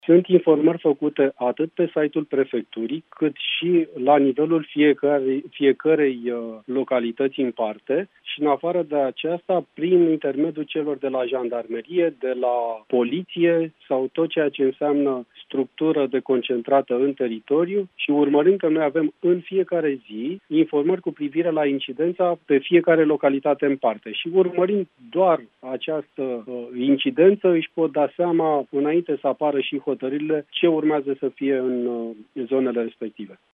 Sunt informări făcute atât pe site-ul prefecturii, cât și la nivelul fiecărei localități în parte și în afară de aceasta, prin intermediul celor de la jandarmerie, de la poliție sau tot ceea ce înseamnă structură deconcentrată în teritoriu și urmărim că noi avem în fiecare zi informări cu privire la incidența pe fiecare localitate în parte și urmărind doar această incidență își pot da seama înainte să apară și hotărârile ce urmează să fie în zonele respective.